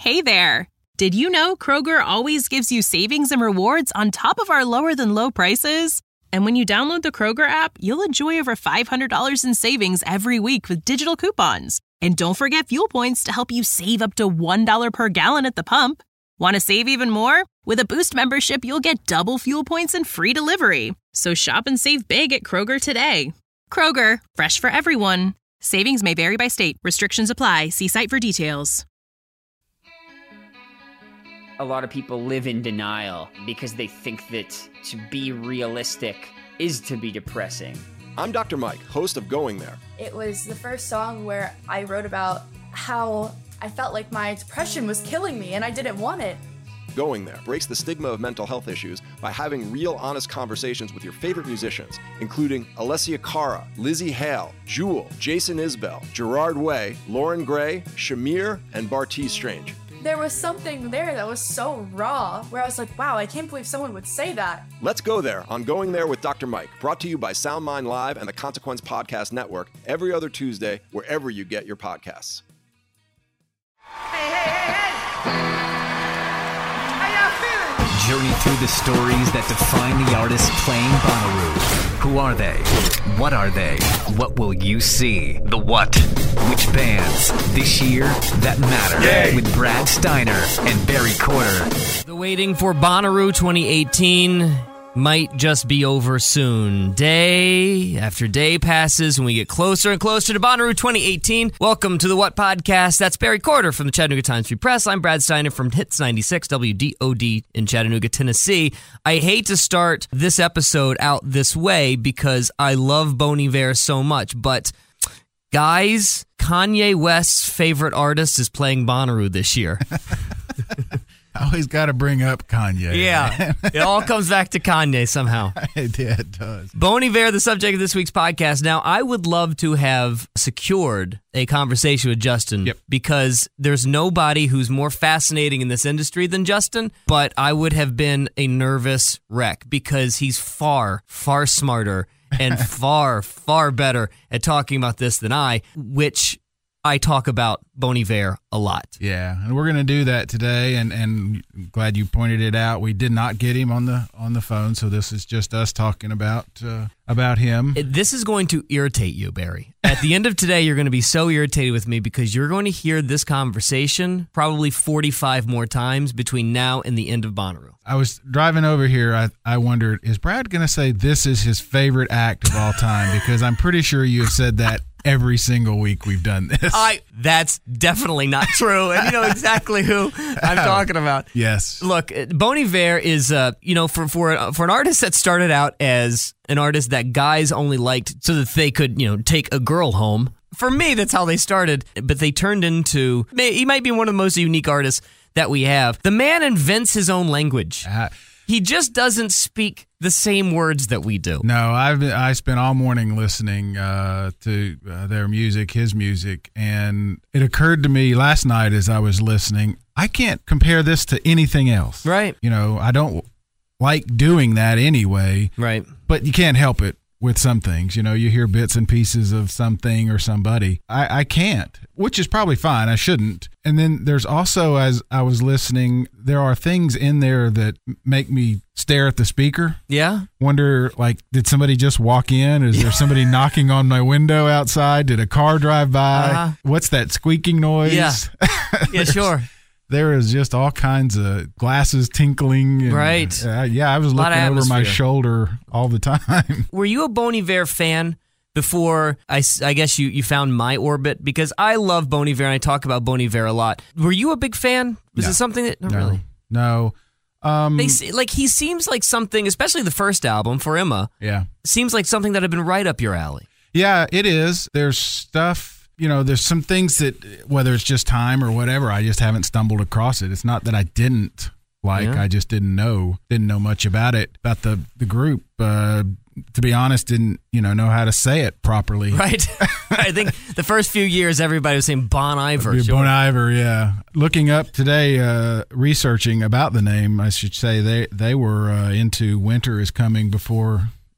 Hey there! Did you know Kroger always gives you savings and rewards on top of our lower-than-low prices? And when you download the Kroger app, you'll enjoy over $500 in savings every week with digital coupons. And don't forget fuel points to help you save up to $1 per gallon at the pump. Want to save even more? With a Boost membership, you'll get double fuel points and free delivery. So shop and save big at Kroger today. Kroger, fresh for everyone. Savings may vary by state. Restrictions apply. See site for details. A lot of people live in denial because they think that to be realistic is to be depressing. I'm Dr. Mike, host of Going There. It was the first song where I wrote about how I felt like my depression was killing me and I didn't want it. Going There breaks the stigma of mental health issues by having real, honest conversations with your favorite musicians, including Alessia Cara, Lizzie Hale, Jewel, Jason Isbell, Gerard Way, Lauren Gray, Shamir, and Bartees Strange. There was something there that was so raw, where I was like, wow, I can't believe someone would say that. Let's go there on Going There with Dr. Mike, brought to you by SoundMind Live and the Consequence Podcast Network every other Tuesday, wherever you get your podcasts. Hey! How y'all feeling? Journey through the stories that define the artists playing Bonnaroo. Who are they? What are they? What will you see? The what? Which bands this year that matter? Yay. With Brad Steiner and Barry Corder. The waiting for Bonnaroo 2018 might just be over soon. Day after day passes and we get closer and closer to Bonnaroo 2018. Welcome to the What Podcast. That's Barry Corder from the Chattanooga Times-Free Press. I'm Brad Steiner from Hits 96 WDOD in Chattanooga, Tennessee. I hate to start this episode out this way because I love Bon Iver so much, but guys, Kanye West's favorite artist is playing Bonnaroo this year. I always got to bring up Kanye. Yeah, it all comes back to Kanye somehow. It does. Bon Iver, the subject of this week's podcast. Now, I would love to have secured a conversation with Justin because there's nobody who's more fascinating in this industry than Justin, but I would have been a nervous wreck because he's far, far smarter and far, far better at talking about this than I, which I talk about Bon Iver a lot. Yeah, and we're going to do that today, and glad you pointed it out. We did not get him on the phone, so this is just us talking about him. This is going to irritate you, Barry. At the end of today, you're going to be so irritated with me because you're going to hear this conversation probably 45 more times between now and the end of Bonnaroo. I was driving over here. I wondered, is Brad going to say this is his favorite act of all time? Because I'm pretty sure you have said that every single week we've done this. That's definitely not true. And you know exactly who I'm talking about. Yes. Look, Bon Iver is, for an artist that started out as an artist that guys only liked so that they could, take a girl home. For me, that's how they started. But they turned into, he might be one of the most unique artists that we have. The man invents his own language. He just doesn't speak the same words that we do. No, I spent all morning listening to their music, his music, and it occurred to me last night as I was listening, I can't compare this to anything else. Right. I don't like doing that anyway. Right. But you can't help it with some things. You hear bits and pieces of something or somebody. I can't, which is probably fine. I shouldn't. And then there's also, as I was listening, there are things in there that make me stare at the speaker. Yeah. Wonder, did somebody just walk in? Is there somebody knocking on my window outside? Did a car drive by? What's that squeaking noise? Yeah. Yeah, sure. There is just all kinds of glasses tinkling. And, right. I was looking over my shoulder all the time. Were you a Bon Iver fan before, I guess, you found my orbit? Because I love Bon Iver, and I talk about Bon Iver a lot. Were you a big fan? Was it something that... Not really. No. He seems like something, especially the first album, For Emma, seems like something that had been right up your alley. Yeah, it is. There's stuff... there's some things that, whether it's just time or whatever, I just haven't stumbled across it. It's not that I didn't like, I just didn't know much about it, about the group. To be honest, didn't, know how to say it properly. Right. I think the first few years, everybody was saying Bon Iver. Sure. Bon Iver, yeah. Looking up today, researching about the name, I should say they were into Winter is Coming Before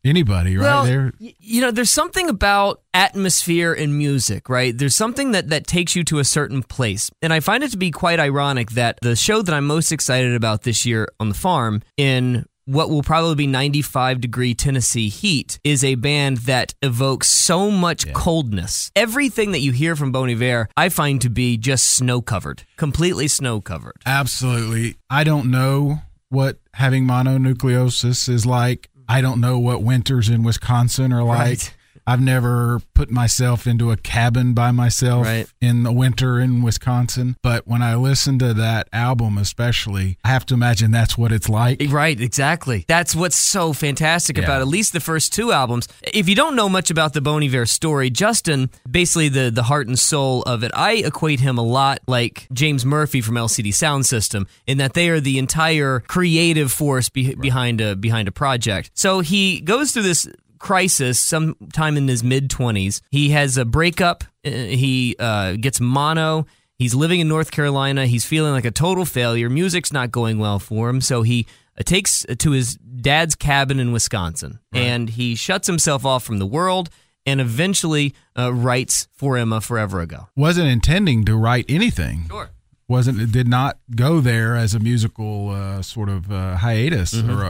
anybody, right? Well, there's something about atmosphere in music, right? There's something that takes you to a certain place. And I find it to be quite ironic that the show that I'm most excited about this year on the farm, in what will probably be 95-degree Tennessee heat, is a band that evokes so much coldness. Everything that you hear from Bon Iver, I find to be just snow-covered, completely snow-covered. Absolutely. I don't know what having mononucleosis is like. I don't know what winters in Wisconsin are like. Right. I've never put myself into a cabin by myself in the winter in Wisconsin. But when I listen to that album especially, I have to imagine that's what it's like. Right, exactly. That's what's so fantastic about at least the first two albums. If you don't know much about the Bon Iver story, Justin, basically the heart and soul of it, I equate him a lot like James Murphy from LCD Sound System, in that they are the entire creative force behind a project. So he goes through this crisis sometime in his mid-20s. He has a breakup. He gets mono. He's living in North Carolina. He's feeling like a total failure. Music's not going well for him. So he takes to his dad's cabin in Wisconsin, and he shuts himself off from the world and eventually writes For Emma Forever Ago. Wasn't intending to write anything. Sure. Did not go there as a musical sort of hiatus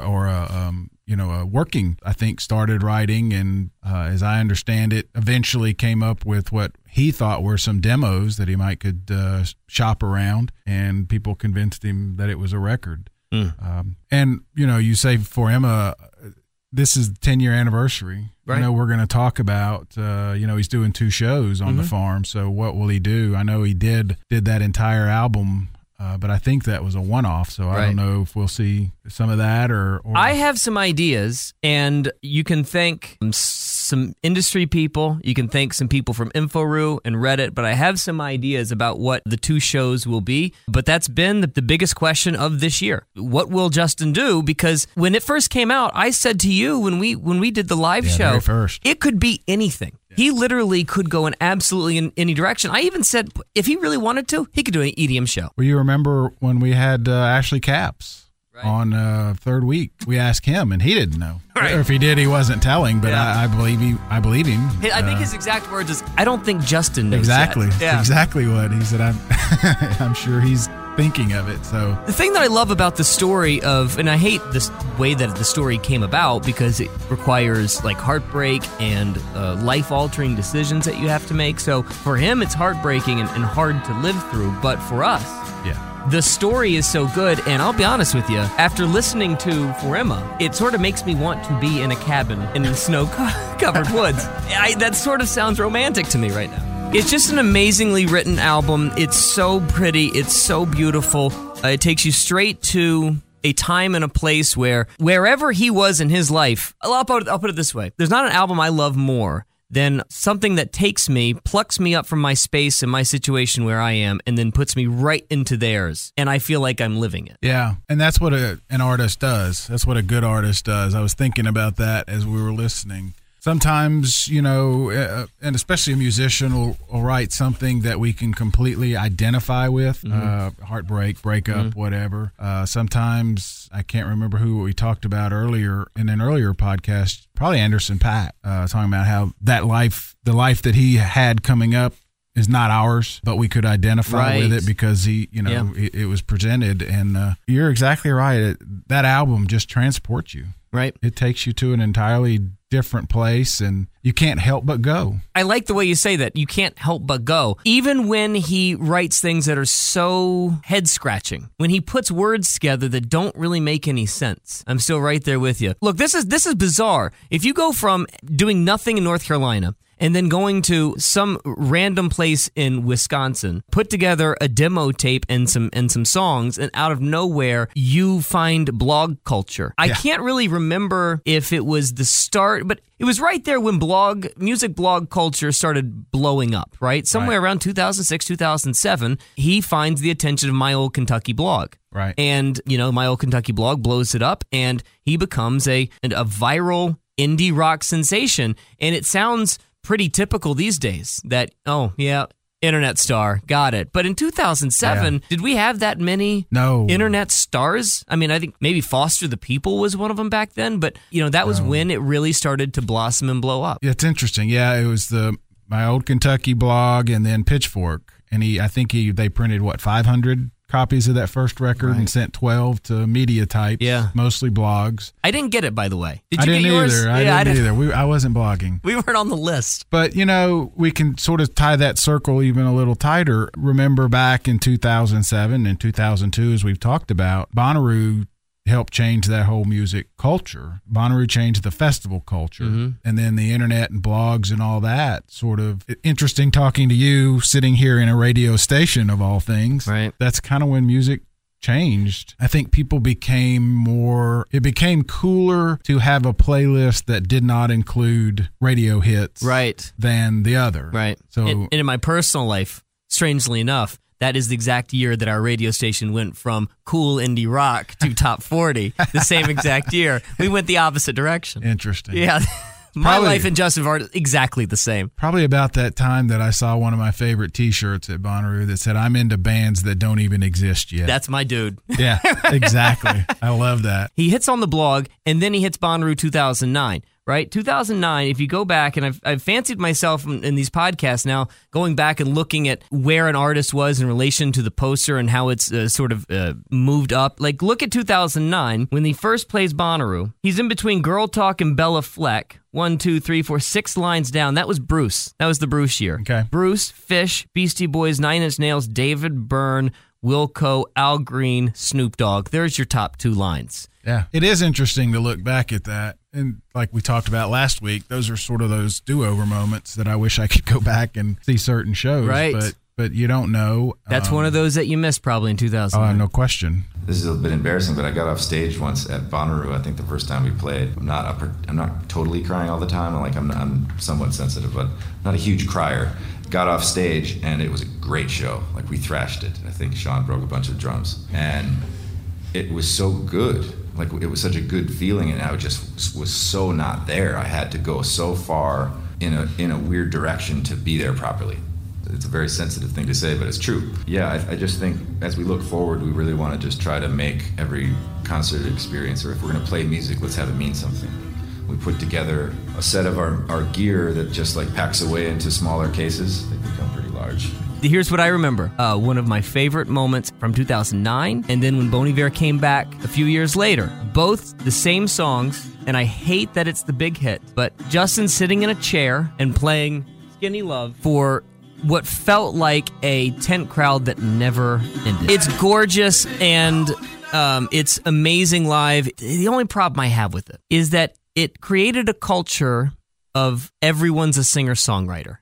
or working. I think started writing, and as I understand it, eventually came up with what he thought were some demos that he could shop around, and people convinced him that it was a record. And you say For Emma, this is the 10-year anniversary. Right. I know we're going to talk about, he's doing 2 shows on the farm. So what will he do? I know he did that entire album, but I think that was a one-off. So I don't know if we'll see some of that or I have some ideas, and you can thank some industry people. You can thank some people from InfoRoo and Reddit, but I have some ideas about what the 2 shows will be. But that's been the biggest question of this year. What will Justin do? Because when it first came out, I said to you when we did the live show, it could be anything. He literally could go in absolutely in any direction. I even said if he really wanted to, he could do an EDM show. Well, you remember when we had Ashley Capps on third week? We asked him, and he didn't know. Or if he did, he wasn't telling. But I believe him. I think his exact words is, "I don't think Justin knows." Exactly. Yet. Yeah. Exactly what he said. I'm sure he's thinking of it. So the thing that I love about the story of, and I hate this way that the story came about because it requires like heartbreak and life-altering decisions that you have to make. So for him, it's heartbreaking and hard to live through. But for us, the story is so good, and I'll be honest with you, after listening to For Emma, it sort of makes me want to be in a cabin in the snow-covered woods. That sort of sounds romantic to me right now. It's just an amazingly written album. It's so pretty. It's so beautiful. It takes you straight to a time and a place where wherever he was in his life, I'll put it this way. There's not an album I love more than something that takes me, plucks me up from my space and my situation where I am, and then puts me right into theirs. And I feel like I'm living it. Yeah, and that's what an artist does. That's what a good artist does. I was thinking about that as we were listening. Sometimes, and especially a musician will write something that we can completely identify with, heartbreak, breakup, whatever. Sometimes, I can't remember who we talked about earlier in an earlier podcast, probably Anderson .Paak, talking about how the life that he had coming up is not ours, but we could identify with it because it was presented. And you're exactly right. That album just transports you. Right. It takes you to an entirely different place, and you can't help but go. I like the way you say that. You can't help but go. Even when he writes things that are so head-scratching, when he puts words together that don't really make any sense, I'm still right there with you. Look, this is bizarre. If you go from doing nothing in North Carolina and then going to some random place in Wisconsin, put together a demo tape and some songs, and out of nowhere, you find blog culture. I can't really remember if it was the start, but it was right there when music blog culture started blowing up, right? Somewhere around 2006, 2007, he finds the attention of My Old Kentucky Blog. Right. And, My Old Kentucky Blog blows it up, and he becomes a viral indie rock sensation. And it sounds pretty typical these days that, Internet star. Got it. But in 2007, did we have that many internet stars? I mean, I think maybe Foster the People was one of them back then, but that was when it really started to blossom and blow up. Yeah, it's interesting. Yeah, it was my old Kentucky blog and then Pitchfork. And they printed 500 copies of that first record and sent 12 to media types, mostly blogs. I didn't get it, by the way. Did you get yours? I didn't either. I wasn't blogging. We weren't on the list. But, we can sort of tie that circle even a little tighter. Remember back in 2007 and 2002, as we've talked about, Bonnaroo helped change that whole music culture. Bonnaroo changed the festival culture. And then the internet and blogs and all that. Sort of interesting talking to you sitting here in a radio station of all things. Right. That's kind of when music changed. I think people it became cooler to have a playlist that did not include radio hits than the other. Right. So, and in my personal life, strangely enough, that is the exact year that our radio station went from cool indie rock to top 40. The same exact year. We went the opposite direction. Interesting. Yeah. My life and Justin Vard exactly the same. Probably about that time that I saw one of my favorite T-shirts at Bonnaroo that said, "I'm into bands that don't even exist yet." That's my dude. Yeah, exactly. I love that. He hits on the blog, and then he hits Bonnaroo 2009. Right? 2009, if you go back, and I've fancied myself in these podcasts now, going back and looking at where an artist was in relation to the poster and how it's sort of moved up. Like, look at 2009, when he first plays Bonnaroo. He's in between Girl Talk and Bella Fleck. 1, 2, 3, 4, 6 lines down. That was Bruce. That was the Bruce year. Okay. Bruce, Fish, Beastie Boys, 9 Inch Nails, David Byrne, Wilco, Al Green, Snoop Dogg. There's your top 2 lines. Yeah. It is interesting to look back at that. And like we talked about last week, those are sort of those do-over moments that I wish I could go back and see certain shows. Right. But you don't know. That's one of those that you missed probably in 2009. No question. This is a bit embarrassing, but I got off stage once at Bonnaroo. I think the first time we played. I'm not totally crying all the time. I'm somewhat sensitive, but not a huge crier. Got off stage and it was a great show. Like, we thrashed it. I think Sean broke a bunch of drums, and it was so good. Like, it was such a good feeling, and I just was so not there. I had to go so far in a weird direction to be there properly. It's a very sensitive thing to say, but it's true. Yeah, I just think as we look forward, we really want to just try to make every concert experience, or if we're going to play music, let's have it mean something. We put together a set of our gear that just packs away into smaller cases. They become pretty large. Here's what I remember. One of my favorite moments from 2009, and then when Bon Iver came back a few years later. Both the same songs, and I hate that it's the big hit, but Justin sitting in a chair and playing Skinny Love for what felt like a tent crowd that never ended. It's gorgeous, and it's amazing live. The only problem I have with it is that it created a culture of everyone's a singer-songwriter.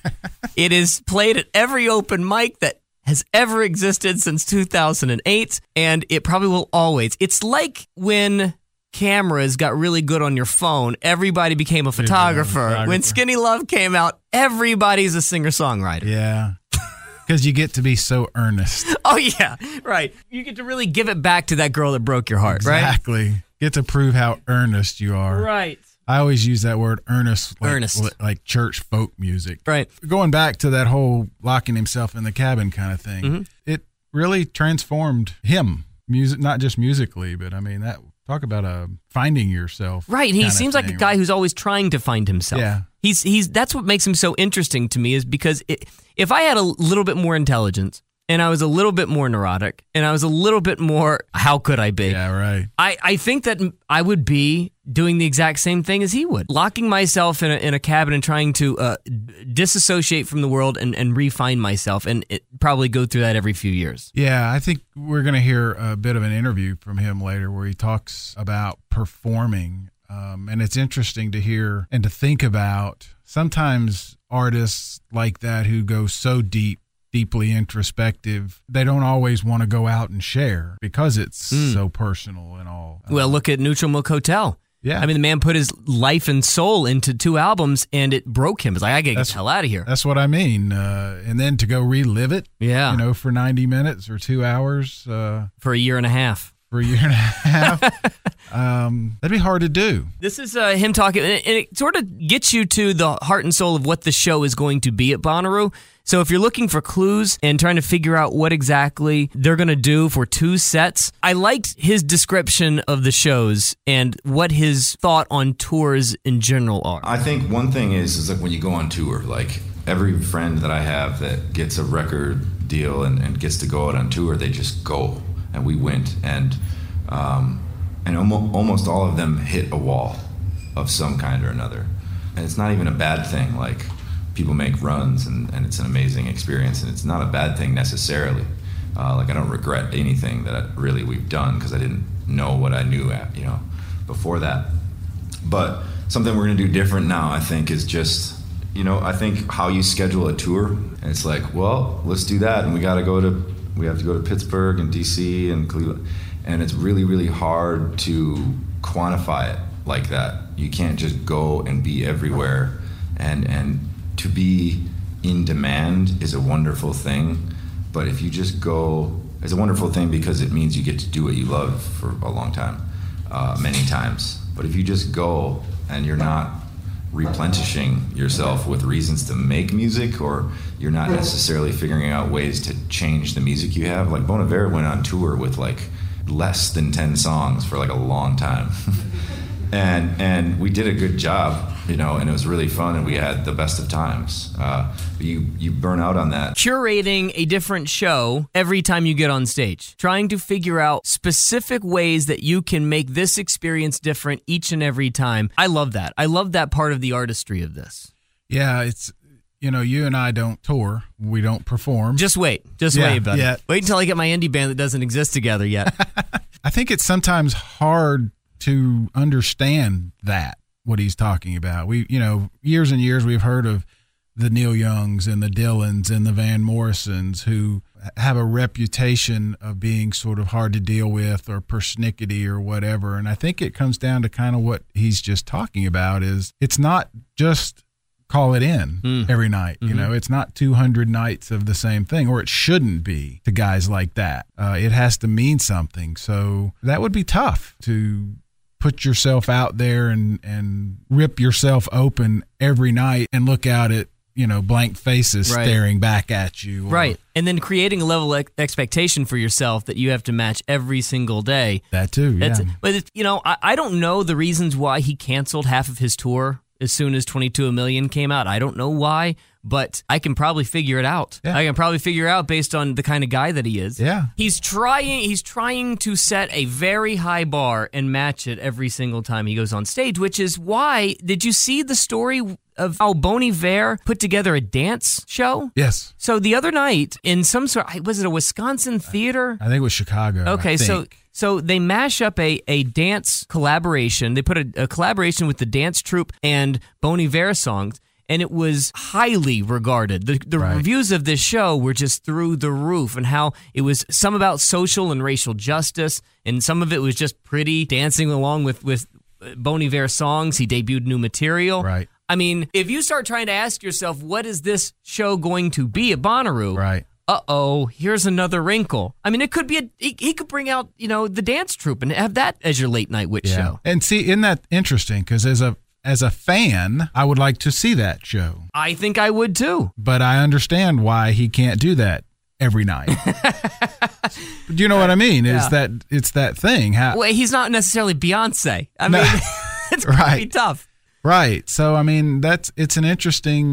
It is played at every open mic that has ever existed since 2008, and it probably will always. It's like when cameras got really good on your phone, everybody became a photographer. When Skinny Love came out, everybody's a singer-songwriter. Yeah. Because you get to be so earnest. Oh, yeah, right. You get to really give it back to that girl that broke your heart, right? Exactly. Get to prove how earnest you are. Right. I always use that word earnest, like church folk music. Right. Going back to that whole locking himself in the cabin kind of thing, it really transformed him, music, not just musically, but I mean, talk about finding yourself. Right. He seems like a guy who's always trying to find himself. Yeah. He's that's what makes him so interesting to me, is because if I had a little bit more intelligence, and I was a little bit more neurotic, and I was a little bit more, how could I be? Yeah, right. I think that I would be doing the exact same thing as he would. Locking myself in a cabin and trying to disassociate from the world and refine myself, and probably go through that every few years. Yeah, I think we're going to hear a bit of an interview from him later where he talks about performing. And it's interesting to hear and to think about sometimes artists like that who go so deeply introspective, they don't always want to go out and share because it's so personal and all. Well, look at Neutral Milk Hotel. Yeah. I mean, the man put his life and soul into 2 albums, and it broke him. It's like, I gotta get the hell out of here. That's what I mean. And then to go relive it, for 90 minutes or 2 hours. For a year and a half. That'd be hard to do. This is him talking, and it sort of gets you to the heart and soul of what the show is going to be at Bonnaroo. So if you're looking for clues and trying to figure out what exactly they're going to do for 2 sets, I liked his description of the shows and what his thought on tours in general are. I think one thing is like when you go on tour, like every friend that I have that gets a record deal and gets to go out on tour, they just go. And we went, and almost all of them hit a wall of some kind or another. And it's not even a bad thing. Like, people make runs, and it's an amazing experience, and it's not a bad thing necessarily. Like, I don't regret anything that we've done, because I didn't know what I knew before that. But something we're going to do different now, I think, is just, I think how you schedule a tour. And it's like, well, let's do that, and we have to go to Pittsburgh and DC and Cleveland. And it's really, really hard to quantify it like that. You can't just go and be everywhere. And to be in demand is a wonderful thing. But if you just go, it's a wonderful thing because it means you get to do what you love for a long time, many times. But if you just go and you're not replenishing yourself with reasons to make music, or you're not necessarily figuring out ways to change the music you have. Like Bon Iver went on tour with like less than 10 songs for like a long time. and we did a good job, and it was really fun, and we had the best of times. You burn out on that. Curating a different show every time you get on stage. Trying to figure out specific ways that you can make this experience different each and every time. I love that. I love that part of the artistry of this. Yeah, it's, you and I don't tour. We don't perform. Just wait. Wait, buddy. Yeah. Wait until I get my indie band that doesn't exist together yet. I think it's sometimes hard to understand that, what he's talking about. We, years and years we've heard of the Neil Youngs and the Dylans and the Van Morrisons, who have a reputation of being sort of hard to deal with or persnickety or whatever. And I think it comes down to kind of what he's just talking about is it's not just call it in every night. Mm-hmm. It's not 200 nights of the same thing, or it shouldn't be to guys like that. It has to mean something. So that would be tough to put yourself out there and rip yourself open every night and look out at, blank faces staring back at you. Right. And then creating a level of expectation for yourself that you have to match every single day. That too, yeah. But, I don't know the reasons why he canceled half of his tour as soon as 22 A Million came out. I don't know why, but I can probably figure it out. Yeah. I can probably figure out based on the kind of guy that he is. Yeah. He's trying to set a very high bar and match it every single time he goes on stage, which is why, did you see the story of how Bon Iver put together a dance show? Yes. So the other night in some sort, was it a Wisconsin theater? I think it was Chicago. Okay, so they mash up a dance collaboration. They put a collaboration with the dance troupe and Bon Iver songs, and it was highly regarded. The reviews of this show were just through the roof, and how it was some about social and racial justice, and some of it was just pretty dancing along with Bon Iver songs. He debuted new material. Right. I mean, if you start trying to ask yourself, what is this show going to be at Bonnaroo? Right. Here's another wrinkle. I mean, it could be he could bring out, the dance troupe and have that as your late night witch show. And see, isn't that interesting? Because as a fan, I would like to see that show. I think I would too. But I understand why he can't do that every night. Do you know what I mean? Is that it's that thing? Well, he's not necessarily Beyonce. I mean, it's going to be tough. Right. So, I mean, it's an interesting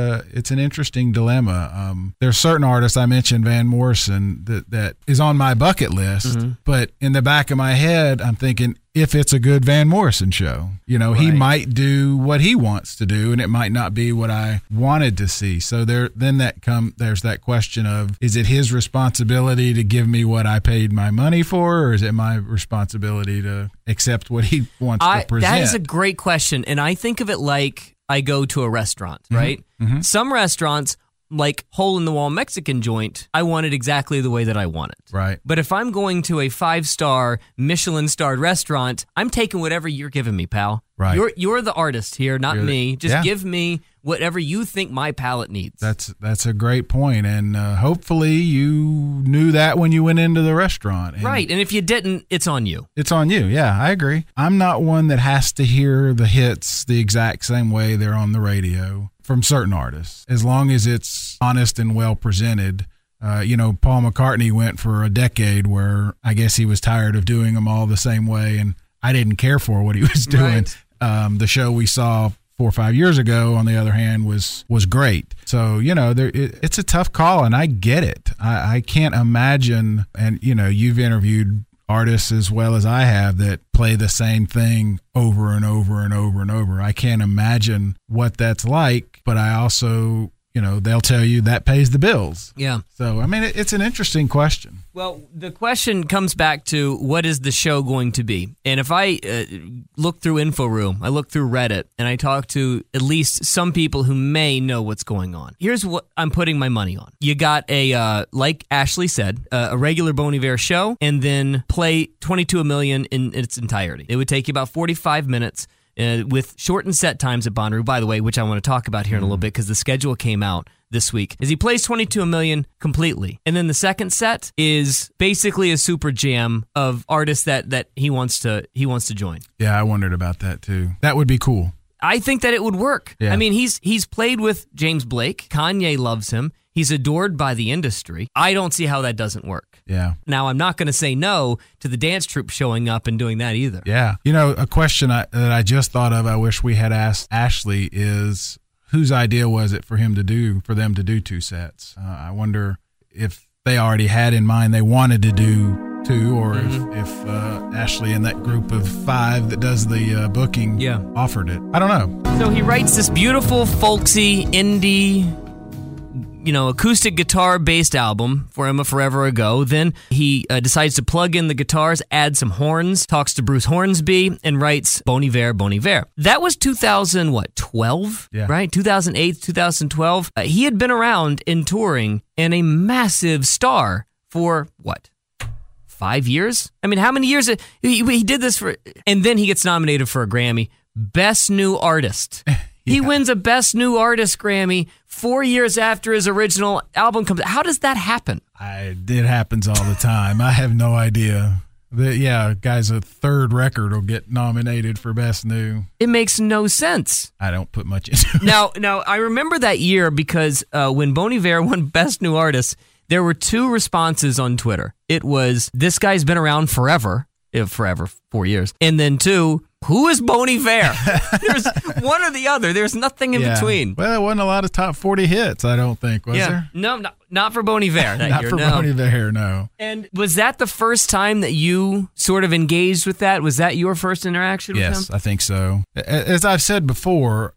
dilemma. There's certain artists, I mentioned Van Morrison, that is on my bucket list, but in the back of my head, I'm thinking, if it's a good Van Morrison show, he might do what he wants to do, and it might not be what I wanted to see. So there's that question of, is it his responsibility to give me what I paid my money for, or is it my responsibility to accept what he wants to present? That is a great question, and I think of it like I go to a restaurant, right? Mm-hmm. Some restaurants, like hole-in-the-wall Mexican joint, I want it exactly the way that I want it. Right. But if I'm going to a 5-star, Michelin-starred restaurant, I'm taking whatever you're giving me, pal. Right. You're the artist here, not me. Just give me whatever you think my palate needs. That's a great point, and hopefully you knew that when you went into the restaurant. Right, and if you didn't, it's on you. It's on you, yeah, I agree. I'm not one that has to hear the hits the exact same way they're on the radio. from certain artists, as long as it's honest and well presented. Paul McCartney went for a decade where I guess he was tired of doing them all the same way, and I didn't care for what he was doing. Right. The show we saw 4 or 5 years ago, on the other hand, was great. So, it's a tough call, and I get it. I can't imagine, and, you've interviewed artists as well as I have that play the same thing over and over and over and over. I can't imagine what that's like, but I also, they'll tell you that pays the bills. Yeah. So, it's an interesting question. Well, the question comes back to what is the show going to be? And if I look through InfoRoom, I look through Reddit, and I talk to at least some people who may know what's going on. Here's what I'm putting my money on. You got like Ashley said, a regular Bon Iver show, and then play 22 a Million in its entirety. It would take you about 45 minutes. With shortened set times at Bonnaroo, by the way, which I want to talk about here in a little bit because the schedule came out this week, is he plays 22 a Million completely. And then the second set is basically a super jam of artists that he wants to join. Yeah, I wondered about that too. That would be cool. I think that it would work. Yeah. I mean, he's played with James Blake. Kanye loves him. He's adored by the industry. I don't see how that doesn't work. Yeah. Now, I'm not going to say no to the dance troupe showing up and doing that either. Yeah. A question that I just thought of, I wish we had asked Ashley, is whose idea was it for them to do 2 sets? I wonder if they already had in mind they wanted to do 2, or if Ashley and that group of 5 that does the booking offered it. I don't know. So he writes this beautiful, folksy, indie, acoustic guitar-based album for Emma Forever Ago. Then he decides to plug in the guitars, add some horns, talks to Bruce Hornsby, and writes Bon Iver, Bon Iver. That was 2012, right? 2008, 2012. He had been around and touring and a massive star for, 5 years? I mean, how many years? He did this for... And then he gets nominated for a Grammy. Best New Artist. He wins a Best New Artist Grammy 4 years after his original album comes out. How does that happen? It happens all the time. I have no idea. Guys, a third record will get nominated for Best New. It makes no sense. I don't put much into it. Now, I remember that year because when Bon Iver won Best New Artist, there were 2 responses on Twitter. It was, this guy's been around forever, 4 years. And then 2, who is Bon Iver? There's one or the other. There's nothing in between. Well, there wasn't a lot of top 40 hits, I don't think, was there? No, not for Bon Iver that year. Not for Bon Iver, no. And was that the first time that you sort of engaged with that? Was that your first interaction with him? Yes, I think so. As I've said before,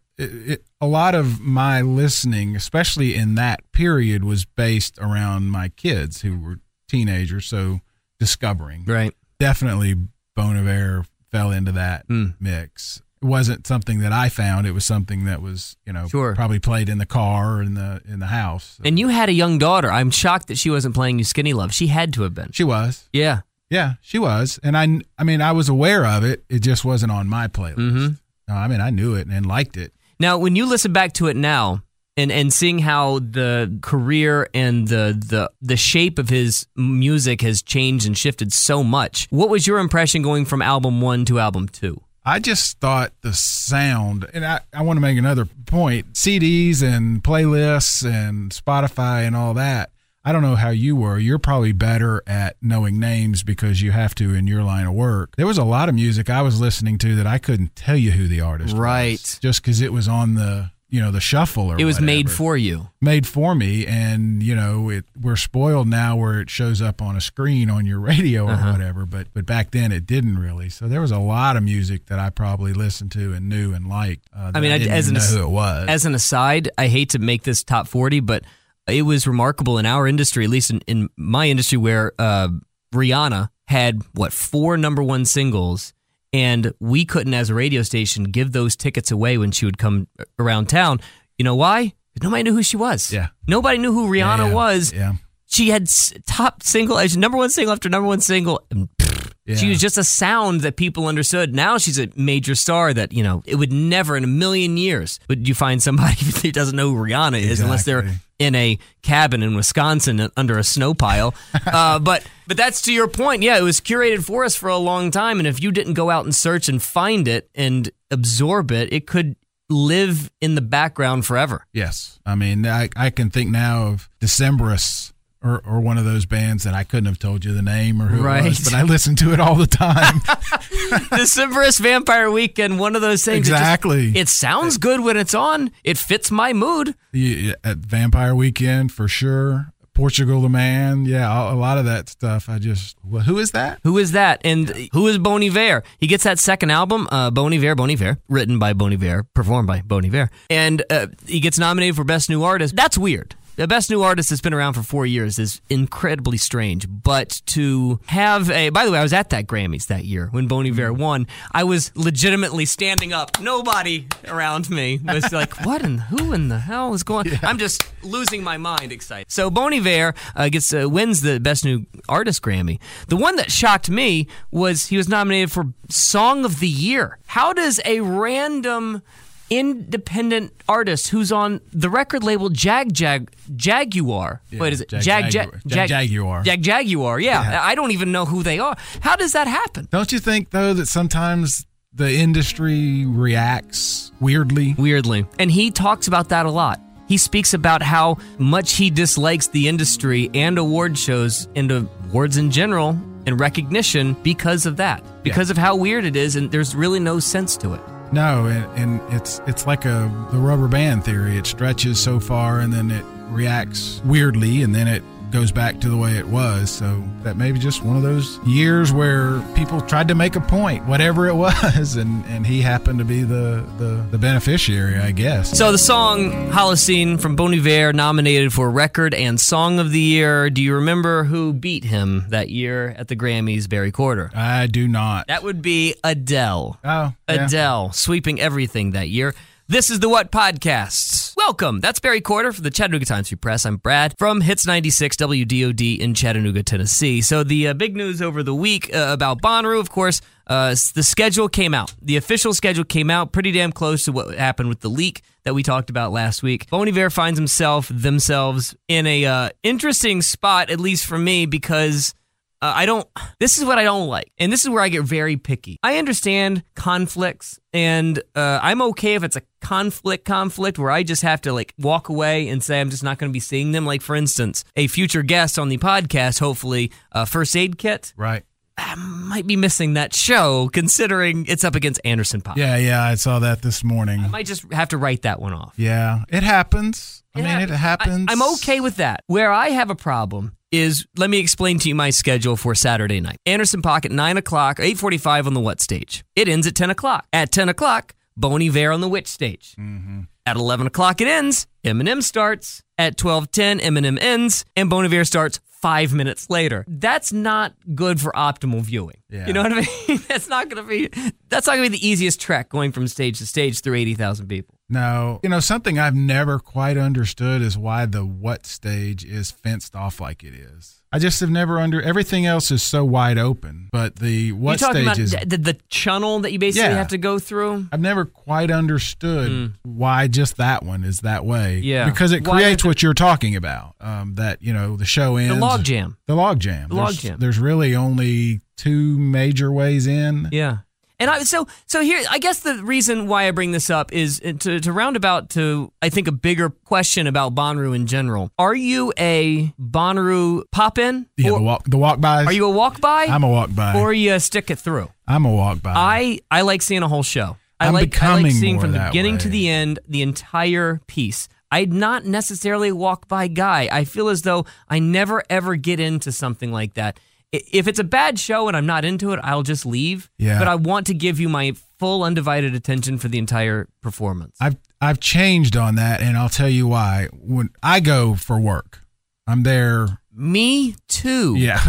a lot of my listening, especially in that period, was based around my kids who were teenagers, so discovering. Right. Definitely Bon Iver fell into that mix. It wasn't something that I found. It was something that was, probably played in the car or in the house. So. And you had a young daughter. I'm shocked that she wasn't playing you Skinny Love. She had to have been. She was. Yeah. Yeah, she was. And I was aware of it. It just wasn't on my playlist. Mm-hmm. I knew it and liked it. Now, when you listen back to it now and seeing how the career and the shape of his music has changed and shifted so much, what was your impression going from album 1 to album 2? I just thought the sound, and I want to make another point, CDs and playlists and Spotify and all that, I don't know how you were. You're probably better at knowing names because you have to in your line of work. There was a lot of music I was listening to that I couldn't tell you who the artist was. Just because it was on the shuffle or whatever. It was made for you. Made for me, and, we're spoiled now where it shows up on a screen on your radio or whatever, but back then it didn't really. So there was a lot of music that I probably listened to and knew and liked. I didn't even know who it was. As an aside, I hate to make this top 40, but it was remarkable in our industry, at least in my industry, where Rihanna had, 4 number 1 singles, and we couldn't, as a radio station, give those tickets away when she would come around town. You know why? Nobody knew who she was. Yeah. Nobody knew who Rihanna was. Yeah. She had top single, number 1 single after number 1 single. And she was just a sound that people understood. Now she's a major star that, it would never in a million years would you find somebody who doesn't know who Rihanna is unless they're in a cabin in Wisconsin under a snow pile. But that's to your point. Yeah, it was curated for us for a long time. And if you didn't go out and search and find it and absorb it, it could live in the background forever. Yes. I mean, I can think now of Decemberists or one of those bands that I couldn't have told you the name or who it was, but I listen to it all the time. Decemberists, Vampire Weekend, one of those things. Exactly. It sounds good when it's on. It fits my mood. At Vampire Weekend, for sure. Portugal the Man. Yeah, a lot of that stuff. Who is that? Who is that? And who is Bon Iver? He gets that second album, Bon Iver, written by Bon Iver, performed by Bon Iver. And he gets nominated for Best New Artist. That's weird. The Best New Artist that's been around for 4 years is incredibly strange. But to have by the way, I was at that Grammys that year when Bon Iver won. I was legitimately standing up. Nobody around me was like, who in the hell is going on? Yeah. I'm just losing my mind excited. So Bon Iver wins the Best New Artist Grammy. The one that shocked me was he was nominated for Song of the Year. How does a random independent artist who's on the record label Jaguar. Yeah, what is it? Jaguar. Jaguar. Yeah. I don't even know who they are. How does that happen? Don't you think, though, that sometimes the industry reacts weirdly? Weirdly. And he talks about that a lot. He speaks about how much he dislikes the industry and award shows and awards in general and recognition because of that. Because of how weird it is, and there's really no sense to it. No, and it's like the rubber band theory. It stretches so far, and then it reacts weirdly, and then it goes back to the way it was. So that may be just one of those years where people tried to make a point, whatever it was, and he happened to be the beneficiary, I guess. So the song Holocene from Bon Iver, nominated for Record and Song of the Year. Do you remember who beat him that year at the Grammys, Barry Corder? I do not. That would be Adele. Oh, yeah. Adele, sweeping everything that year. This is the What Podcasts. Welcome. That's Barry Corder for the Chattanooga Times-Free Press. I'm Brad from Hits 96 WDOD in Chattanooga, Tennessee. So the big news over the week about Bonnaroo, of course, the schedule came out. The official schedule came out pretty damn close to what happened with the leak that we talked about last week. Bon Iver finds themselves in a interesting spot, at least for me, because this is what I don't like, and this is where I get very picky. I understand conflicts, and I'm okay if it's a conflict where I just have to walk away and say I'm just not going to be seeing them. Like, for instance, a future guest on the podcast, hopefully, First Aid Kit. Right. I might be missing that show, considering it's up against Anderson .Paak. Yeah, I saw that this morning. I might just have to write that one off. Yeah, it happens. It happens. I'm okay with that. Where I have a problem is, let me explain to you my schedule for Saturday night. Anderson .Paak at 9 o'clock, 8:45 on the What stage. It ends at 10 o'clock. At 10 o'clock, Bon Iver on the Which stage. Mm-hmm. At 11 o'clock it ends, Eminem starts. At 12:10, Eminem ends, and Bon Iver starts 5 minutes later. That's not good for optimal viewing. Yeah. You know what I mean? That's not going to be the easiest trek going from stage to stage through 80,000 people. No. Something I've never quite understood is why the What stage is fenced off like it is. I just have never everything else is so wide open, but the What stage is the channel that you basically have to go through. I've never quite understood why just that one is that way. Yeah, because it creates what you're talking about. That the show ends. The logjam. There's really only two major ways in. Yeah. And so here, I guess the reason why I bring this up is to roundabout to, I think, a bigger question about Bonnaroo in general. Are you a Bonnaroo pop-in? Yeah, the walk-bys. Are you a walk-by? I'm a walk-by. Or you stick it through? I'm a walk-by. I like seeing a whole show. I like seeing from the beginning to the end, the entire piece. I'm not necessarily a walk-by guy. I feel as though I never, ever get into something like that. If it's a bad show and I'm not into it, I'll just leave. Yeah. But I want to give you my full undivided attention for the entire performance. I've changed on that, and I'll tell you why. When I go for work, I'm there. Me too. Yeah.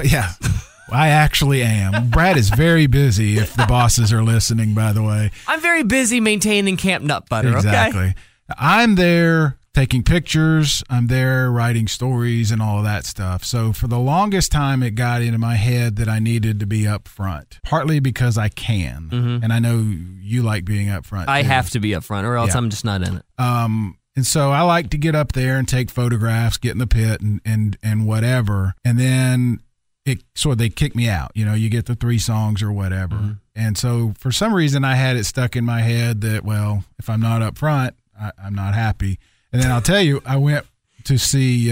I actually am. Brad is very busy, if the bosses are listening, by the way. I'm very busy maintaining Camp Nut Butter, exactly. Okay? I'm there taking pictures, I'm there writing stories and all of that stuff. So for the longest time, it got into my head that I needed to be up front, partly because I can. Mm-hmm. And I know you like being up front. I have to be up front or else I'm just not in it. And so I like to get up there and take photographs, get in the pit and whatever. And then they kick me out. You get the 3 songs or whatever. Mm-hmm. And so for some reason I had it stuck in my head that, well, if I'm not up front, I'm not happy. And then I'll tell you, I went to see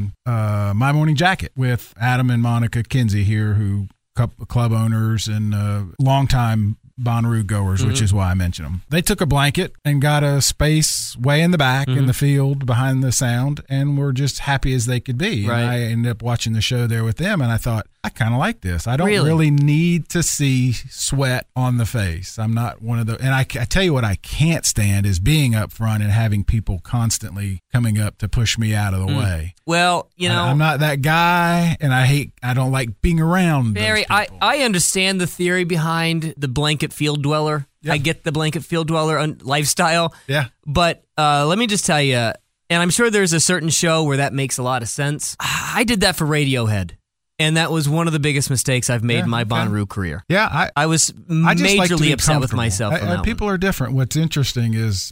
My Morning Jacket with Adam and Monica Kinsey here, who club owners and longtime Bonnaroo goers, which is why I mention them. They took a blanket and got a space way in the back in the field behind the sound, and were just happy as they could be. Right. And I ended up watching the show there with them, and I thought, I kind of like this. I don't really need to see sweat on the face. I'm not one of the, and I tell you what I can't stand is being up front and having people constantly coming up to push me out of the way. Well, I'm not that guy, and I don't like being around Barry, those people. I understand the theory behind the blanket field dweller. Yep. I get the blanket field dweller lifestyle. Yeah. But let me just tell you, and I'm sure there's a certain show where that makes a lot of sense. I did that for Radiohead. And that was one of the biggest mistakes I've made in my Bonnaroo career. Yeah, I was majorly upset with myself on that people are different. What's interesting is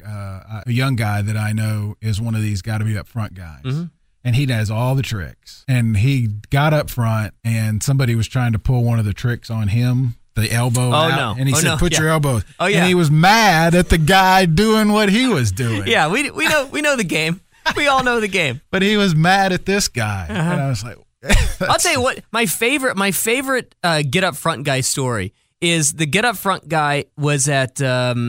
a young guy that I know is one of these got to be up front guys. Mm-hmm. And he does all the tricks. And he got up front, and somebody was trying to pull one of the tricks on him, the elbow out. No. And he said, put your elbow. Oh, yeah. And he was mad at the guy doing what he was doing. Yeah, we know the game. We all know the game. But he was mad at this guy. And I was like, I'll tell you what, my favorite get up front guy story is the get up front guy was at,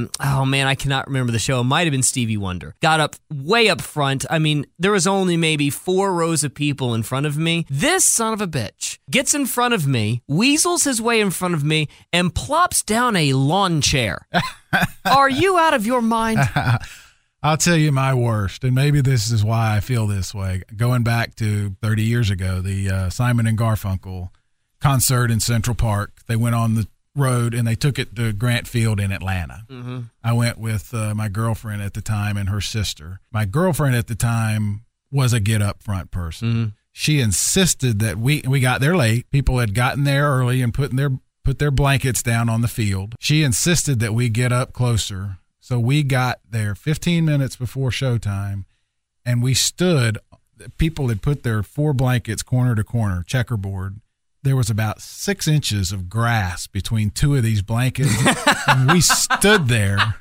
I cannot remember the show. It might have been Stevie Wonder. Got up way up front. I mean, there was only maybe 4 rows of people in front of me. This son of a bitch gets in front of me, weasels his way in front of me, and plops down a lawn chair. Are you out of your mind? I'll tell you my worst, and maybe this is why I feel this way. Going back to 30 years ago, the Simon and Garfunkel concert in Central Park, they went on the road and they took it to Grant Field in Atlanta. Mm-hmm. I went with my girlfriend at the time and her sister. My girlfriend at the time was a get up front person. Mm-hmm. She insisted that we got there late. People had gotten there early and put their blankets down on the field. She insisted that we get up closer. So we got there 15 minutes before showtime, and we stood. People had put their 4 blankets corner to corner, checkerboard. There was about 6 inches of grass between 2 of these blankets, and we stood there.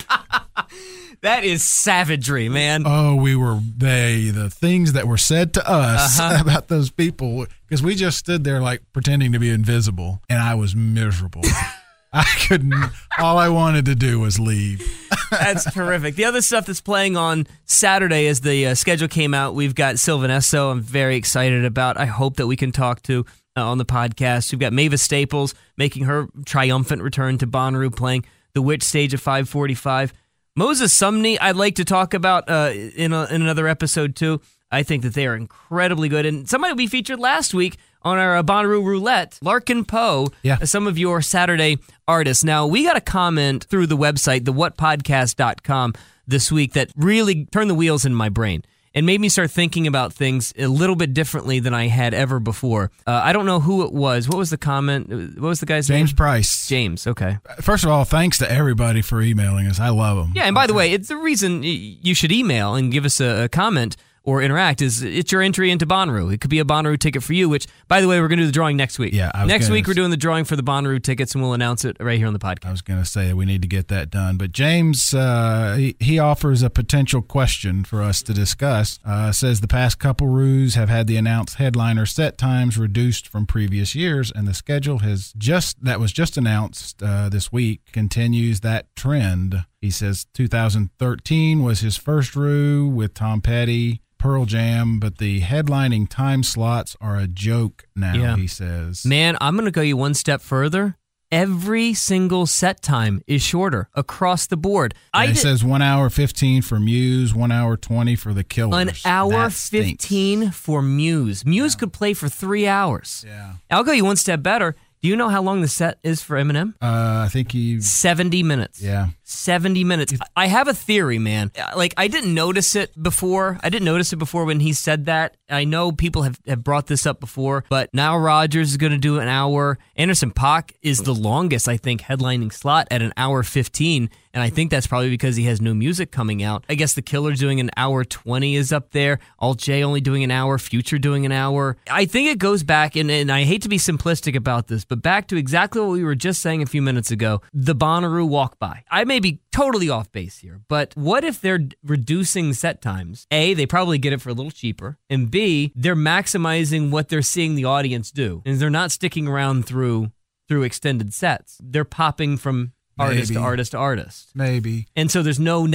That is savagery, man. Oh, the things that were said to us about those people, because we just stood there like pretending to be invisible, and I was miserable. I couldn't. All I wanted to do was leave. That's terrific. The other stuff that's playing on Saturday as the schedule came out, we've got Sylvan Esso I'm very excited about. I hope that we can talk to on the podcast. We've got Mavis Staples making her triumphant return to Bonnaroo, playing the Witch stage at 5:45. Moses Sumney, I'd like to talk about in another episode too. I think that they are incredibly good. And somebody we featured last week on our Bonnaroo Roulette, Larkin Poe, some of your Saturday artists. Now, we got a comment through the website, thewhatpodcast.com, this week that really turned the wheels in my brain and made me start thinking about things a little bit differently than I had ever before. I don't know who it was. What was the comment? What was the guy's name? James Price. James, okay. First of all, thanks to everybody for emailing us. I love them. Yeah, and by the way, it's the reason you should email and give us a comment or interact is it's your entry into Bonnaroo. It could be a Bonnaroo ticket for you, which, by the way, we're going to do the drawing next week. Yeah, next week we're doing the drawing for the Bonnaroo tickets, and we'll announce it right here on the podcast. I was going to say we need to get that done. But James, he offers a potential question for us to discuss. Says the past couple roos have had the announced headliner set times reduced from previous years, and the schedule that was just announced this week continues that trend. He says 2013 was his first roo with Tom Petty, Pearl Jam, but the headlining time slots are a joke now, he says. Man, I'm going to go you one step further. Every single set time is shorter across the board. It says 1 hour 15 for Muse, 1 hour 20 for the Killers. An hour 15 for Muse. Muse could play for 3 hours. Yeah. I'll go you one step better. Do you know how long the set is for Eminem? I think 70 minutes. Yeah. 70 minutes. I have a theory, man. Like, I didn't notice it before. When he said that. I know people have brought this up before, but now Rodgers is going to do an hour. Anderson .Paak is the longest, I think, headlining slot at an hour 15, and I think that's probably because he has new music coming out. I guess The Killer's doing an hour 20 is up there. Alt J only doing an hour. Future doing an hour. I think it goes back, and I hate to be simplistic about this, but back to exactly what we were just saying a few minutes ago, the Bonnaroo walk-by. I may be totally off base here, but what if they're reducing set times? A, they probably get it for a little cheaper, and B, they're maximizing what they're seeing the audience do, and they're not sticking around through extended sets. They're popping from artist to artist to artist. Maybe. And so there's no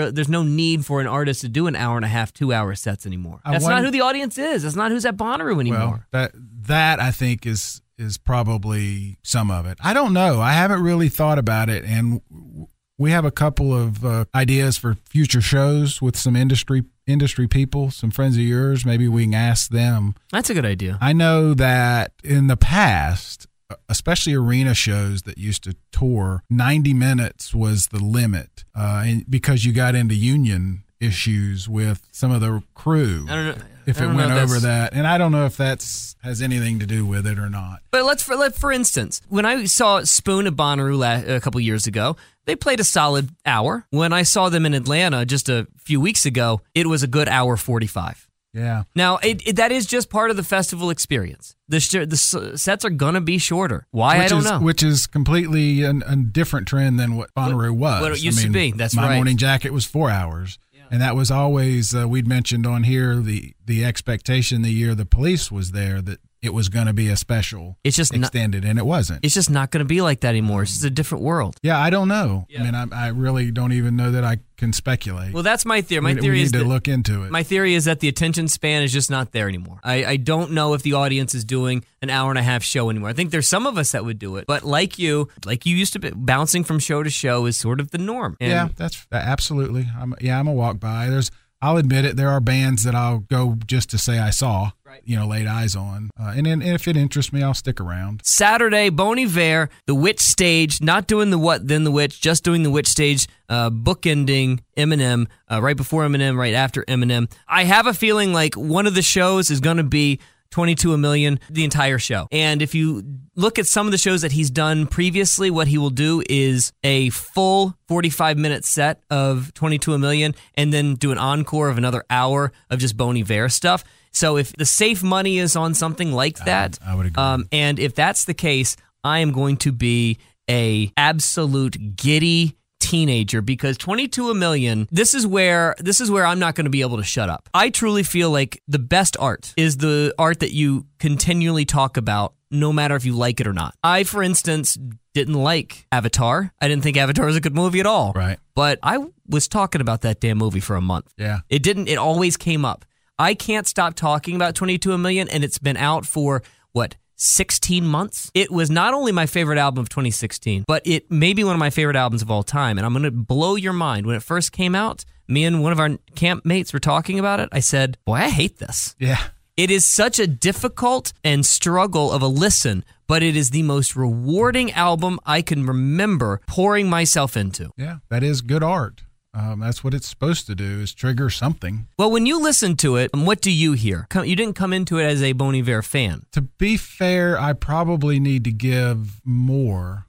need for an artist to do an hour and a half, 2 hour sets anymore. That's not who the audience is. That's not who's at Bonnaroo anymore. Well, that I think is probably some of it. I don't know. I haven't really thought about it, and we have a couple of ideas for future shows with some industry people, some friends of yours. Maybe we can ask them. That's a good idea. I know that in the past, especially arena shows that used to tour, 90 minutes was the limit, and because you got into union issues with some of the crew. I don't know. If it went over that, and I don't know if has anything to do with it or not. But for instance, when I saw Spoon at Bonnaroo a couple years ago, they played a solid hour. When I saw them in Atlanta just a few weeks ago, it was a good hour 45. Yeah. Now, that is just part of the festival experience. The sets are going to be shorter. Why? I don't know. Which is completely a different trend than what Bonnaroo was. What it used to be. That's right. My Morning Jacket was 4 hours. And that was always, we'd mentioned on here, the expectation the year the Police was there that it was going to be a special, extended, and it wasn't. It's just not going to be like that anymore. It's just a different world. Yeah, I don't know. Yeah. I mean, I really don't even know that I can speculate. Well, that's my theory. My theory is we need to look into it. My theory is that the attention span is just not there anymore. I don't know if the audience is doing an hour and a half show anymore. I think there's some of us that would do it, but like you used to be, bouncing from show to show is sort of the norm. And yeah, that's absolutely. I'm a walk by. I'll admit it. There are bands that I'll go just to say I saw, laid eyes on. And then if it interests me, I'll stick around. Saturday, Bon Iver, the Witch stage, not doing the What Then the Witch, just doing the Witch stage, bookending Eminem, right before Eminem, right after Eminem. I have a feeling like one of the shows is going to be 22 A Million, the entire show. And if you look at some of the shows that he's done previously, what he will do is a full 45-minute set of 22 A Million and then do an encore of another hour of just Bon Iver stuff. So if the safe money is on something like that, I would agree. And if that's the case, I am going to be a absolute giddy teenager, because 22 A Million, this is where I'm not going to be able to shut up. I truly feel like the best art is the art that you continually talk about, no matter if you like it or not. I, for instance, didn't like Avatar. I didn't think Avatar was a good movie at all. Right. But I was talking about that damn movie for a month. Yeah. It always came up. I can't stop talking about 22 A Million, and it's been out for, 16 months? It was not only my favorite album of 2016, but it may be one of my favorite albums of all time. And I'm going to blow your mind. When it first came out, me and one of our camp mates were talking about it. I said, boy, I hate this. Yeah. It is such a difficult and struggle of a listen, but it is the most rewarding album I can remember pouring myself into. Yeah, that is good art. That's what it's supposed to do, is trigger something. Well, when you listen to it, what do you hear? You didn't come into it as a Bon Iver fan. To be fair, I probably need to give more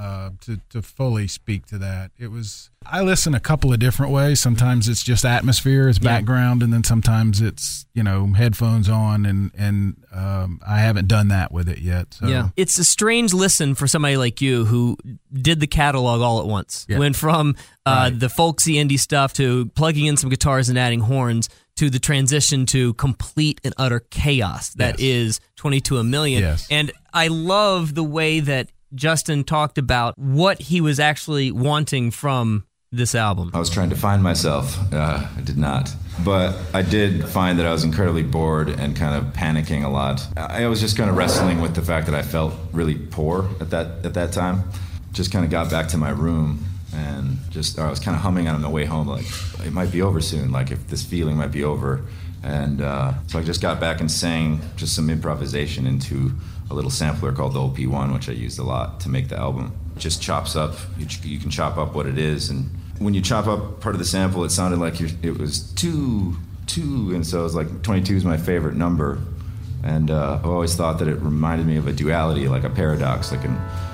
to fully speak to that. I listen a couple of different ways. Sometimes it's just atmosphere, it's background, and then sometimes it's, headphones on, and I haven't done that with it yet. So. Yeah. It's a strange listen for somebody like you who did the catalog all at once. Yeah. Went from the folksy indie stuff to plugging in some guitars and adding horns to the transition to complete and utter chaos that is 22 A Million. Yes. And I love the way that Justin talked about what he was actually wanting from this album. I was trying to find myself. I did not. But I did find that I was incredibly bored and kind of panicking a lot. I was just kind of wrestling with the fact that I felt really poor at that time. Just kind of got back to my room and I was kind of humming on the way home, like, it might be over soon, like if this feeling might be over. And so I just got back and sang just some improvisation into a little sampler called the OP1, which I used a lot to make the album. just chops up. You can chop up what it is, and when you chop up part of the sample, it sounded like it was 2, and so it was like 22 is my favorite number, and I've always thought that it reminded me of a duality, like a paradox, like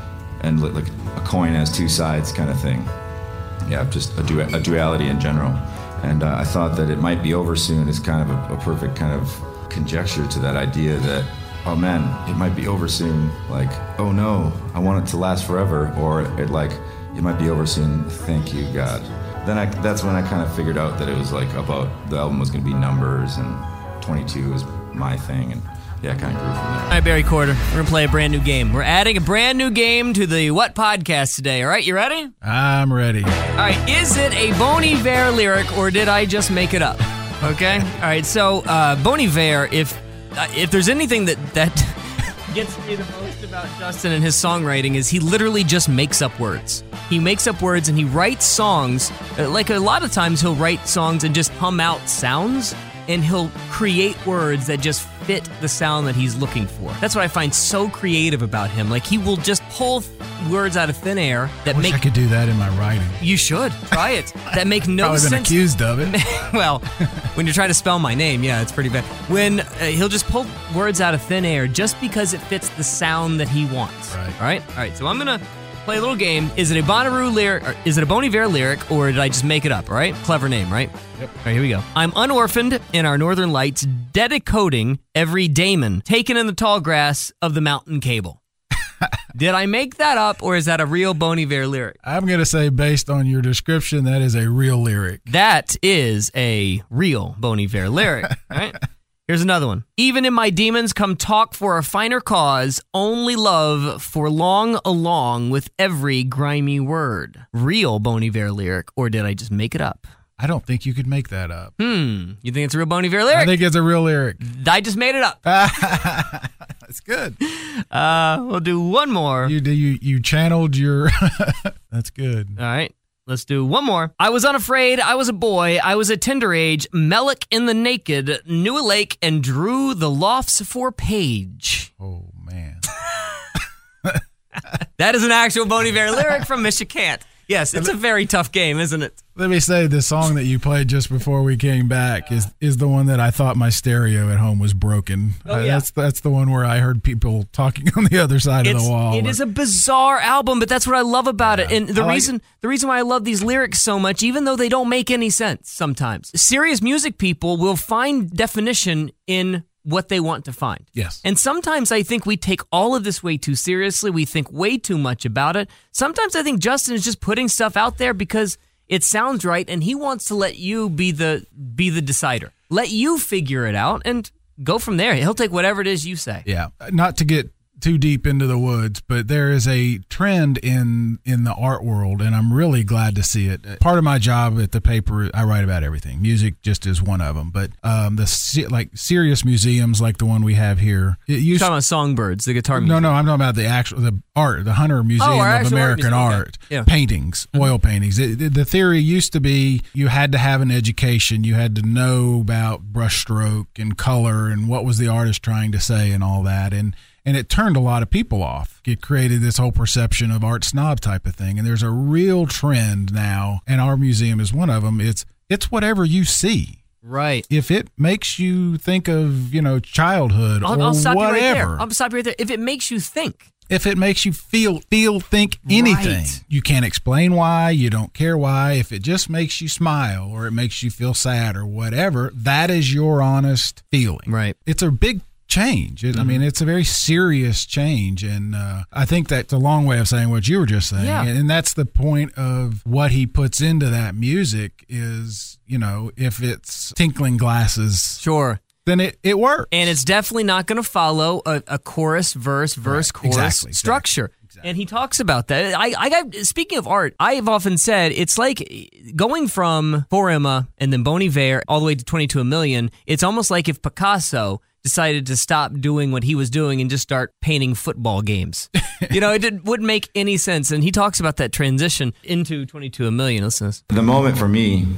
a coin has two sides kind of thing. Yeah, just a duality in general. And I thought that it might be over soon is kind of a perfect kind of conjecture to that idea that, oh man, it might be over soon. Like, oh no, I want it to last forever. Or it might be over soon. Thank you, God. That's when I kind of figured out that it was like about the album was going to be numbers and 22 was my thing. And yeah, I kind of grew from there. All right, Barry Corder, we're going to play a brand new game. We're adding a brand new game to the What Podcast today. All right, you ready? I'm ready. All right, is it a Bon Iver lyric or did I just make it up? Okay? All right, so Bon Iver, if there's anything that gets me the most about Justin and his songwriting is he literally just makes up words. He makes up words and he writes songs. Like a lot of times he'll write songs and just hum out sounds, and he'll create words that just fit the sound that he's looking for. That's what I find so creative about him. Like, he will just pull words out of thin air that I could do that in my writing. You should. Try it. That make no Probably sense. Been accused of it. Well, when you're trying to spell my name, yeah, it's pretty bad. When he'll just pull words out of thin air just because it fits the sound that he wants. Right. All right, so I'm going to play a little game. Is it a Bonnaroo lyric, or is it a Bon Iver lyric, or did I just make it up, all right? Clever name, right? Yep. All right, here we go. I'm unorphaned in our northern lights, dedicoating every daemon taken in the tall grass of the mountain cable. Did I make that up, or is that a real Bon Iver lyric? I'm going to say, based on your description, that is a real lyric. That is a real Bon Iver lyric, all right? Here's another one. Even in my demons come talk for a finer cause, only love for long along with every grimy word. Real Bon Iver lyric, or did I just make it up? I don't think you could make that up. You think it's a real Bon Iver lyric? I think it's a real lyric. I just made it up. That's good. We'll do one more. You channeled your... That's good. All right. Let's do one more. I was unafraid, I was a boy, I was a tender age, Melek in the naked, knew a lake, and drew the lofts for page. Oh, man. That is an actual Bon Iver lyric from Michigan. Yes, it's a very tough game, isn't it? Let me say, the song that you played just before we came back is the one that I thought my stereo at home was broken. Oh, yeah. That's the one where I heard people talking on the other side of the wall. It is a bizarre album, but that's what I love about it. And the reason why I love these lyrics so much, even though they don't make any sense sometimes, serious music people will find definition in what they want to find. Yes. And sometimes I think we take all of this way too seriously. We think way too much about it. Sometimes I think Justin is just putting stuff out there because it sounds right, and he wants to let you be the decider. Let you figure it out and go from there. He'll take whatever it is you say. Yeah. Not to get too deep into the woods, but there is a trend in the art world, and I'm really glad to see it. Part of my job at the paper, I write about everything. Music just is one of them, but serious museums like the one we have here. You're talking about Songbirds, the guitar museum. No, I'm talking about the art, the Hunter Museum of American Art. Okay. Yeah. Paintings, oil paintings. The theory used to be you had to have an education. You had to know about brushstroke and color and what was the artist trying to say and all that. And it turned a lot of people off. It created this whole perception of art snob type of thing. And there's a real trend now, and our museum is one of them. It's whatever you see. Right. If it makes you think of, childhood I'll stop whatever. You right there. I'll stop you right there. If it makes you think. If it makes you think anything. Right. You can't explain why, you don't care why. If it just makes you smile or it makes you feel sad or whatever, that is your honest feeling. Right. It's a big change. I mean, it's a very serious change, and I think that's a long way of saying what you were just saying. Yeah. And that's the point of what he puts into that music is, if it's tinkling glasses, sure, then it works. And it's definitely not going to follow a chorus, verse, chorus structure. Exactly. And he talks about that. Speaking of art, I have often said it's like going from Four Emma and then Bon Iver all the way to 22 A Million. It's almost like if Picasso decided to stop doing what he was doing and just start painting football games. It wouldn't make any sense. And he talks about that transition into 22 a Million. Listen to this. The moment for me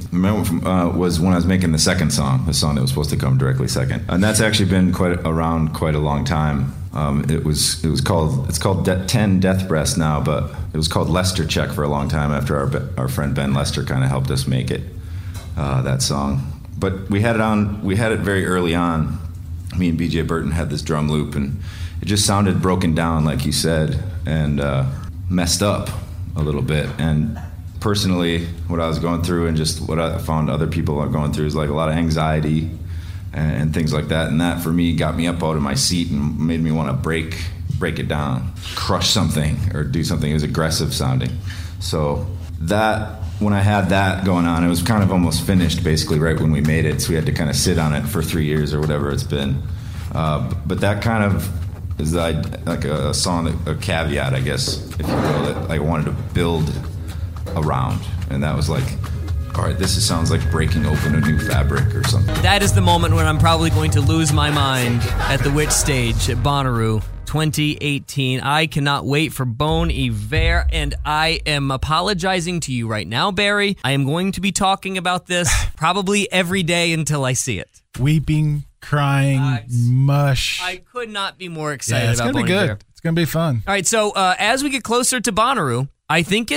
was when I was making the second song, the song that was supposed to come directly second. And that's actually been quite a long time. It's called 10 Death Breaths now, but it was called Lester Check for a long time after our friend Ben Lester kind of helped us make it, that song. But we had it very early on. Me and BJ Burton had this drum loop, and it just sounded broken down, like you said, and messed up a little bit. And personally, what I was going through and just what I found other people are going through is like a lot of anxiety and things like that. And that, for me, got me up out of my seat and made me want to break it down, crush something, or do something. It was aggressive sounding. So when I had that going on, it was kind of almost finished basically right when we made it. So we had to kind of sit on it for 3 years or whatever it's been. But that kind of is like a song, a caveat, I guess, if you will, that I wanted to build around. And that was like, all right, this sounds like breaking open a new fabric or something. That is the moment when I'm probably going to lose my mind at the Witch stage at Bonnaroo 2018. I cannot wait for Bon Iver, and I am apologizing to you right now, Barry. I am going to be talking about this probably every day until I see it. Weeping, crying, mush. I could not be more excited about Bon Iver. It's going to be good. It's going to be fun. All right, so as we get closer to Bonnaroo, I think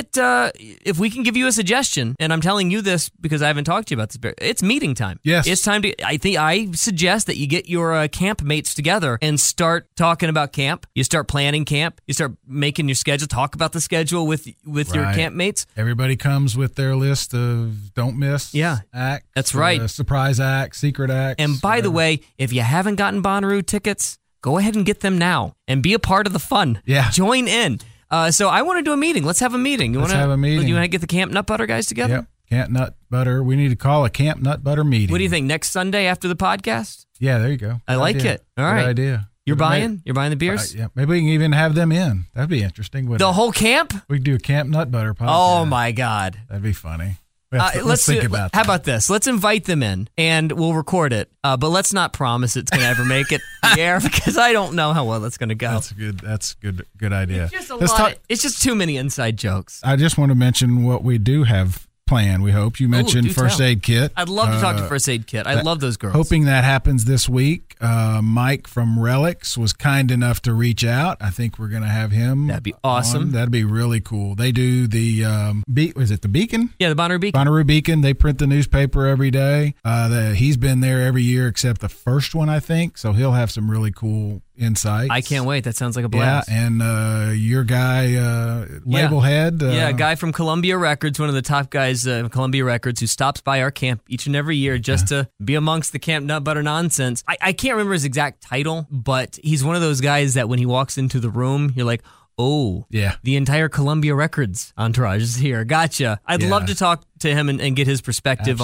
if we can give you a suggestion, and I'm telling you this because I haven't talked to you about this, it's meeting time. Yes. It's time to, I suggest that you get your camp mates together and start talking about camp. You start planning camp. You start making your schedule, talk about the schedule with your camp mates. Everybody comes with their list of don't miss acts. That's right. Surprise acts, secret acts. And by the way, if you haven't gotten Bonnaroo tickets, go ahead and get them now and be a part of the fun. Yeah. Join in. So I want to do a meeting. Let's have a meeting. Let's have a meeting. You want to get the Camp Nut Butter guys together? Yep. Camp Nut Butter. We need to call a Camp Nut Butter meeting. What do you think? Next Sunday after the podcast? Yeah, there you go. I like it. All right. Good idea. You're buying? You're buying the beers? Yeah. Maybe we can even have them in. That'd be interesting. The whole camp? We could do a Camp Nut Butter podcast. Oh, my God. That'd be funny. Let's think about that. How about this? Let's invite them in, and we'll record it. But let's not promise it's going to ever make it in the air because I don't know how well that's going to go. That's good idea. It's just too many inside jokes. I just want to mention what we do have planned. We hope you mentioned First Aid Kit. I'd love to talk to First Aid Kit. I love those girls. Hoping that happens this week. Mike from Relics was kind enough to reach out. I think we're going to have him. That'd be awesome. That'd be really cool. They do the is it the Beacon? Yeah, the Bonnaroo Beacon. Bonnaroo Beacon. They print the newspaper every day. He's been there every year except the first one, I think. So he'll have some really cool insights. I can't wait. That sounds like a blast. Yeah, and your guy, label head. A guy from Columbia Records, one of the top guys at Columbia Records, who stops by our camp each and every year just to be amongst the Camp Nut Butter nonsense. I can't remember his exact title, but he's one of those guys that when he walks into the room, you're like, oh, yeah, the entire Columbia Records entourage is here. Gotcha. I'd love to talk to him and get his perspective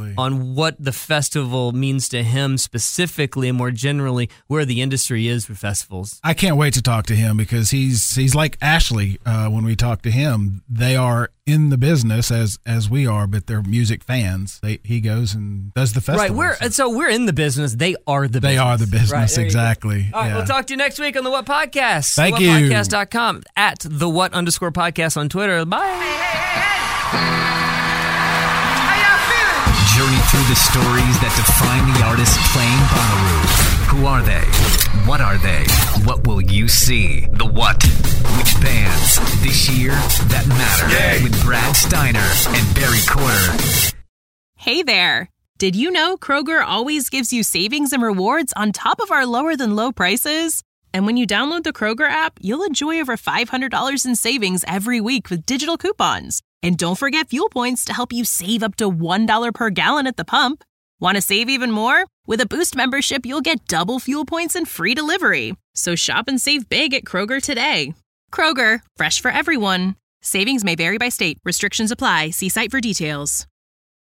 on what the festival means to him specifically and more generally where the industry is with festivals. I can't wait to talk to him because he's like Ashley. When we talk to him, they are in the business as we are, but they're music fans. He goes and does the festival. Right. So we're in the business. They are the business. They are the business. Right, exactly. All right. We'll talk to you next week on The What Podcast. Thank you. TheWhatPodcast.com, at @TheWhat_podcast on Twitter. Bye. Journey through the stories that define the artists playing Bonnaroo. Who are they? What are they? What will you see? The what? Which bands this year that matter? Yay. With Brad Steiner and Barry Corder. Hey there. Did you know Kroger always gives you savings and rewards on top of our lower than low prices? And when you download the Kroger app, you'll enjoy over $500 in savings every week with digital coupons. And don't forget fuel points to help you save up to $1 per gallon at the pump. Want to save even more? With a Boost membership, you'll get double fuel points and free delivery. So shop and save big at Kroger today. Kroger, fresh for everyone. Savings may vary by state. Restrictions apply. See site for details.